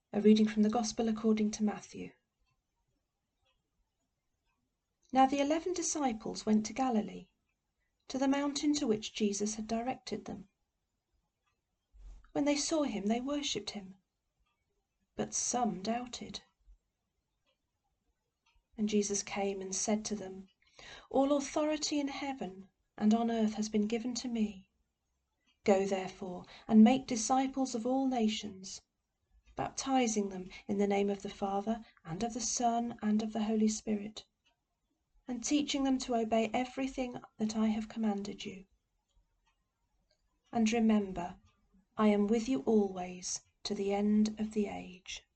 A reading from the Gospel according to Matthew. Now the 11 disciples went to Galilee, to the mountain to which Jesus had directed them. When they saw him, they worshipped him, but some doubted. And Jesus came and said to them, "All authority in heaven and on earth has been given to me. Go therefore and make disciples of all nations, baptizing them in the name of the Father and of the Son and of the Holy Spirit, and teaching them to obey everything that I have commanded you. And remember, I am with you always to the end of the age."